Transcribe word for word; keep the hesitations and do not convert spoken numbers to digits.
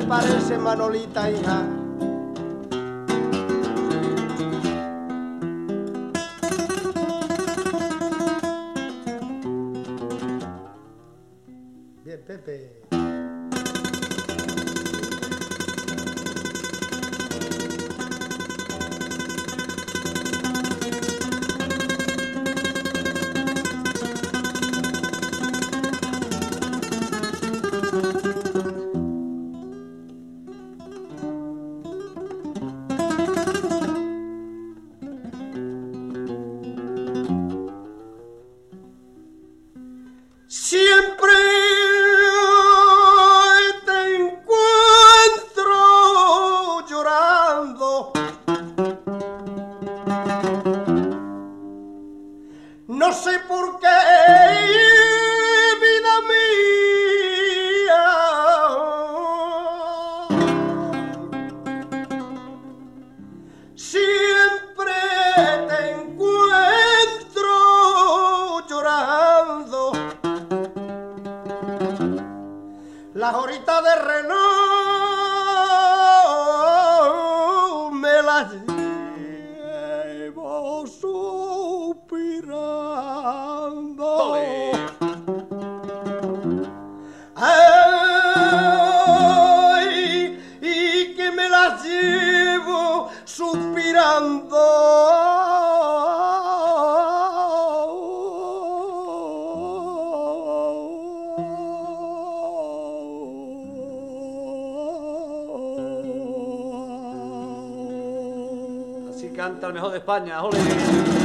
parece, Manolita, hija? Bien, Pepe. Siempre te encuentro llorando, no sé por qué, vida mía, siempre te encuentro llorando. Las horitas de reloj me las llevo suspirando. Ay, y que me las llevo suspirando. Canta el mejor de España, ¡ole!